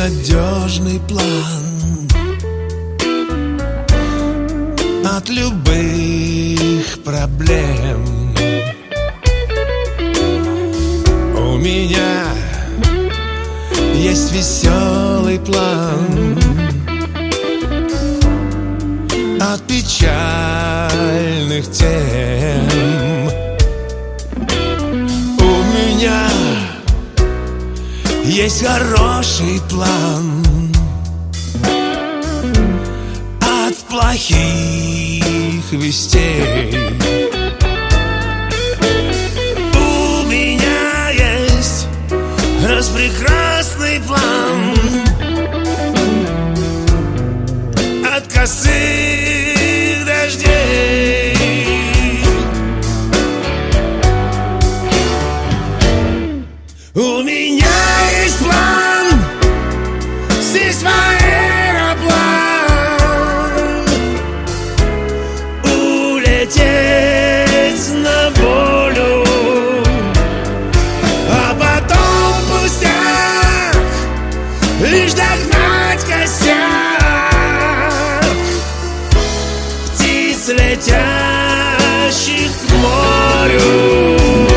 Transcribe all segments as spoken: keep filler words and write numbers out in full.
надежный план от любых проблем. У меня есть веселый план от печальных тем. У меня есть хороший план от плохих вестей. У меня есть распрекрасный план от косых дождей. У меня есть план сесть в аэроплан, улететь на волю, а потом пустяк лишь догнать косяк птиц, летящих к морю.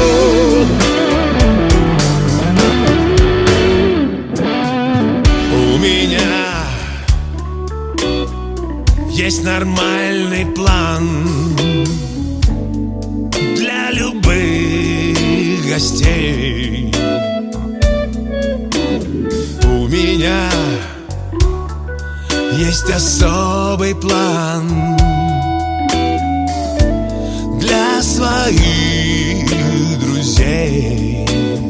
Есть нормальный план для любых гостей. У меня есть особый план для своих друзей.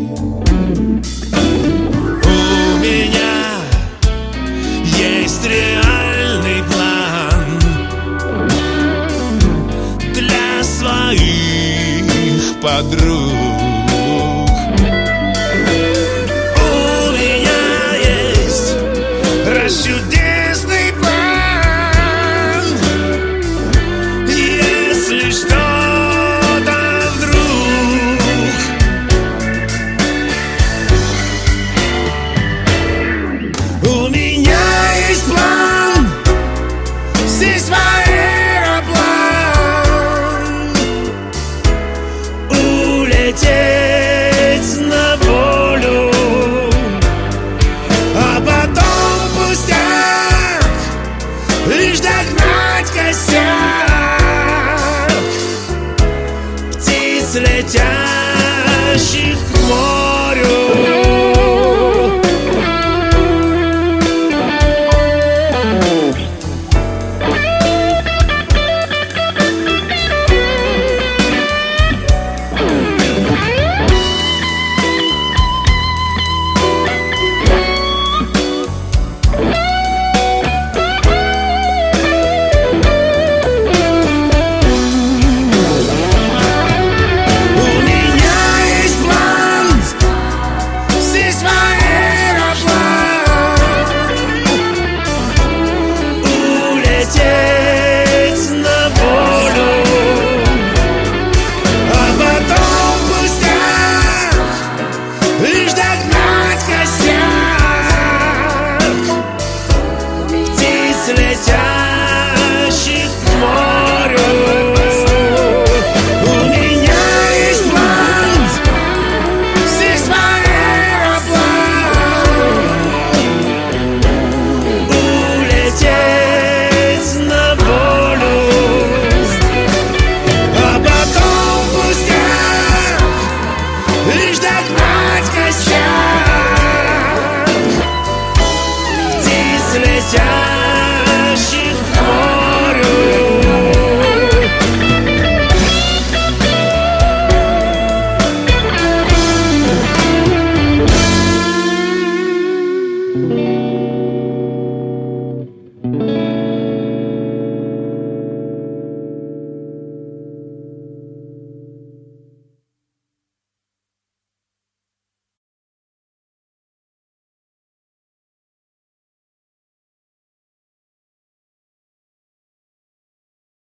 У меня есть реальный план для своих подруг. У меня есть расчудесный план, если что-то вдруг. У меня есть план сесть в аэроплан, улететь на волю, а потом пустяк лишь догнать косяк птиц, летящих к морю.